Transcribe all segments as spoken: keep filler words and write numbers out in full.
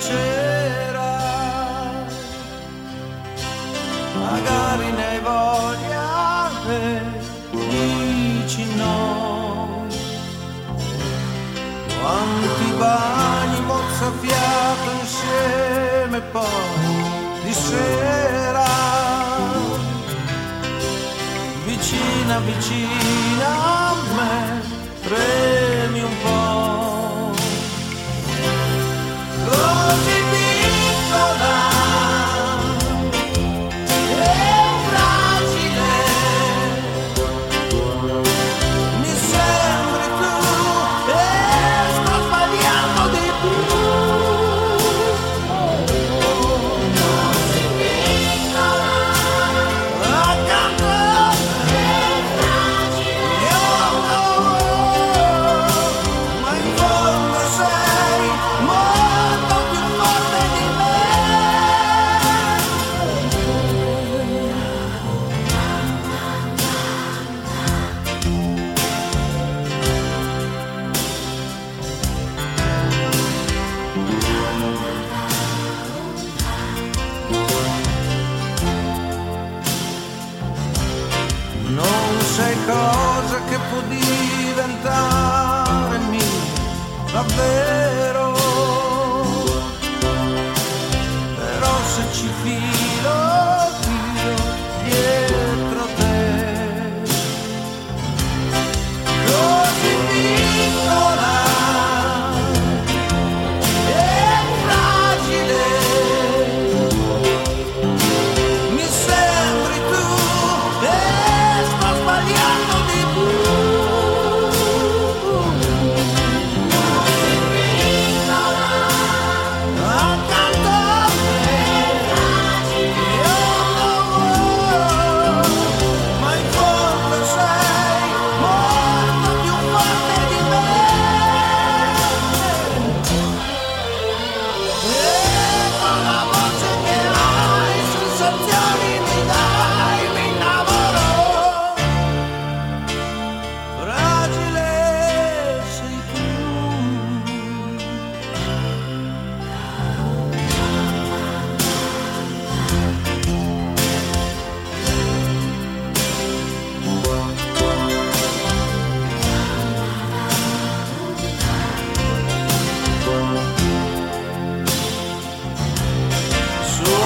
vincerai, magari ne hai voglia e dici no. Quanti bagni mozzafiato insieme poi di sera, vicina vicina a me, premi un po', così piccola e fragile, mi sembri tu e sto sbagliando di più, così piccola accanto a me, io no, ma in fondo sei molto più forte di me. Non sei cosa che può diventare mia, davvero. Però se ci filo io dietro te, così piccola e fragile, mi sembri tu e sto sbagliando di più, così piccola accanto a me, io no, ma in fondo sei molto più forte di me. E con la voce che hai, sensazioni mi dai, mi innamoro. Fragile sei tu.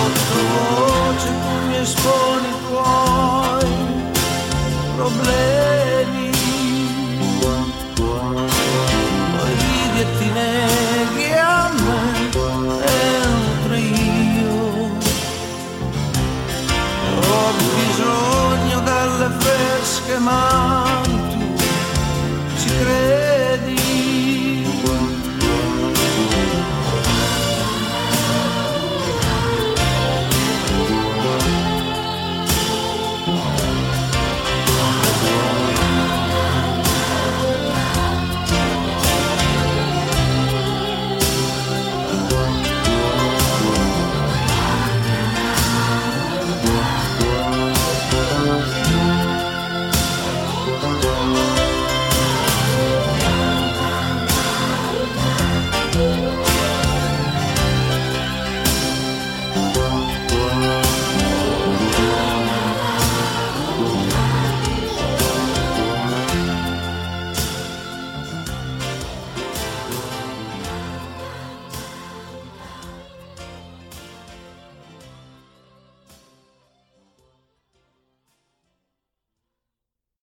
Sottovoce tu mi esponi i tuoi problemi,